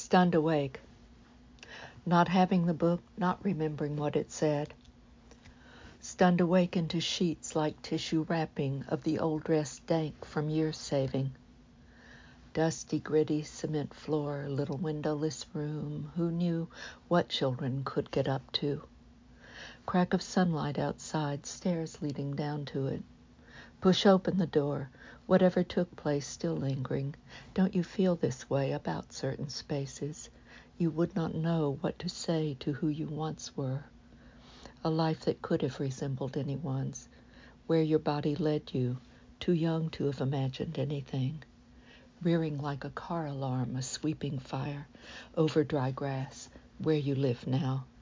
Stunned awake. Not having the book, not remembering what it said. Stunned awake into sheets like tissue wrapping of the old dress dank from years saving. Dusty, gritty cement floor, little windowless room, who knew what children could get up to? Crack of sunlight outside, stairs leading down to it. Push open the door, whatever took place still lingering. Don't you feel this way about certain spaces? You would not know what to say to who you once were. A life that could have resembled anyone's, where your body led you, too young to have imagined anything. Rearing like a car alarm, a sweeping fire, over dry grass, where you live now.